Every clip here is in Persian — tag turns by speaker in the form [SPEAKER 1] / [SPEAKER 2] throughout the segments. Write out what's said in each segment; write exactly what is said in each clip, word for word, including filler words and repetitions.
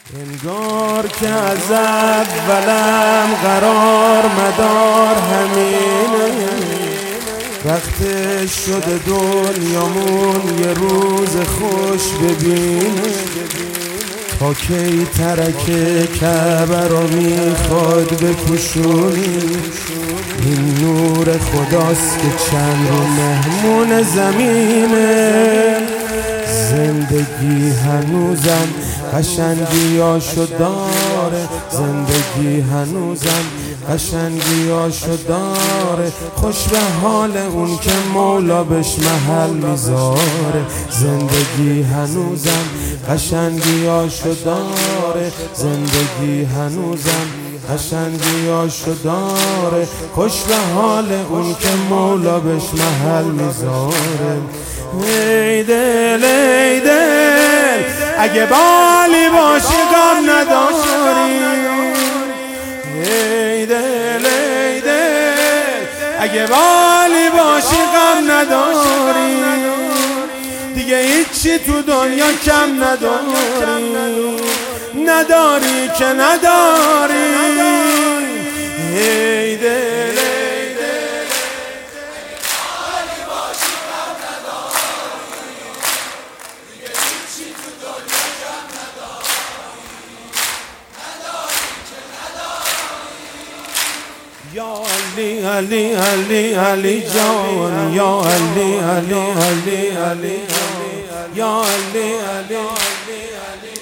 [SPEAKER 1] انگار که از اولم قرار مدار همینه، وقتش شده دنیامون یه روز خوش ببینه. تا کی ترک کعبه رو میخواد بپوشونی؟ این نور خداست که چند رو مهمون زمینه. زندگی هنوزم قشنگیاشو داره، زندگی هنوزم قشنگیاشو داره. خوش به حال اون که مولا بهش محل میذاره. زندگی هنوزم قشنگیاشو داره، زندگی هنوزم قشنگیاشو داره. خوش به حال اون که مولا بهش محل میذاره. ای دل ای دل اگه بالی باشی غم نداری. ای دل ای دل اگه بالی باشی غم نداری. دیگه هیچی تو دنیا کم نداری، نداری که نداری. ای دل یا علی علی علی علی جان، یا علی علی علی علی جان، یا علی علی علی علی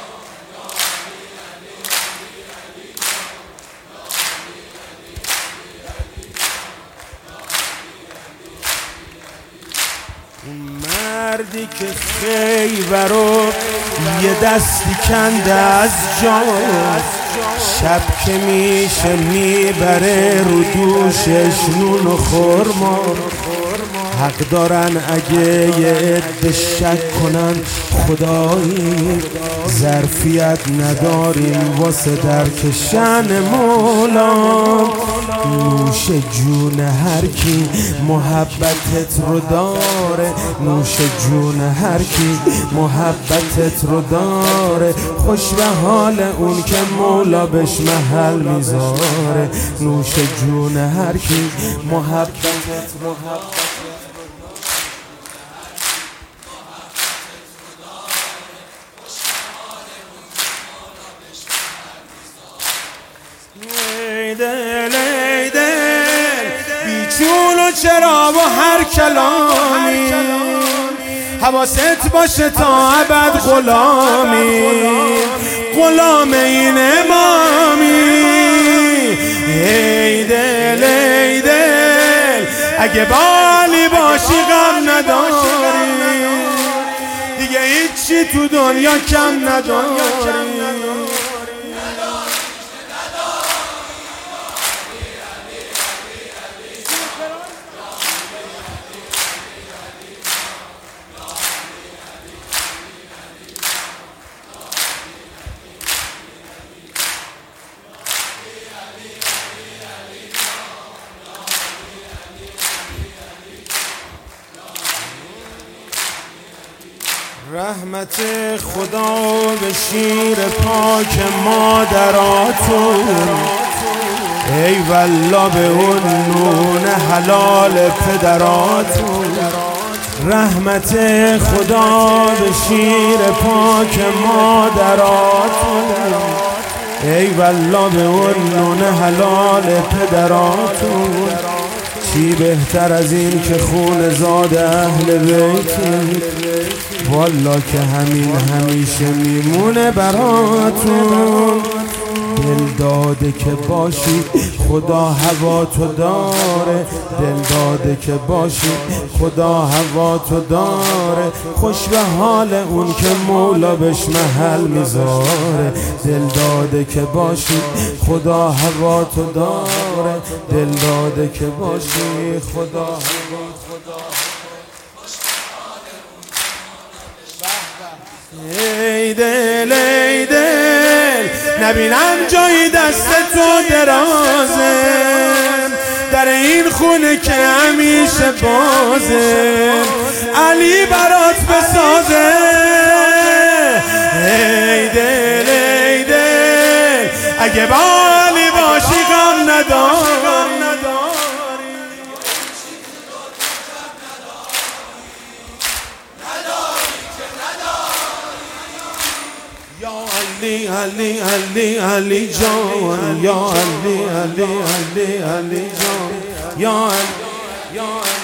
[SPEAKER 1] اون مردی که خیبر رو یه دستی کنده از جان، شب که میشه میبره رو دوشش نون و خورما. حق دارن اگه یه عده شک کنن خدایی، ظرفیت نداریم واسه درکشن مولا. نوش جون هر کی محبتت رو داره، نوش جون هر کی محبتت رو داره. خوش به حال اون که مولا بهش محل میذاره. نوش جون هر کی محبتت محبت ای دل ای دل بیچون و چرا و هر کلامی، حواست باشه تا ابد غلامی، غلام این امامی. ای دل ای دل اگه بالی باشی غم نداری. دیگه هیچی تو دنیا کم نداری. رحمت خدا به شیر پاک مادراتون، ای والله به اون نون حلال پدراتون. رحمت خدا به شیر پاک مادراتون، ای والله به اون نون حلال پدراتون. چی بهتر از این که خون زاد اهل بیتی، والا که همین همیشه میمونه براتون. دل داده که باشی خدا هوا تو داره، دل داده که باشی خدا هوا تو داره. خوش به حال اون که مولا بهش محل میذاره. دل داده که باشی خدا هوا تو داره، دل داده که باشی خدا هوا خدا. ای دل ای دل نبینم جایی دست تو درازه، در این خونه که همیشه بازه. علی برات بسازه. ای دل که با علی باشی غم نداری یا علی علی علی علی جان یا علی علی علی علی جان یا علی یا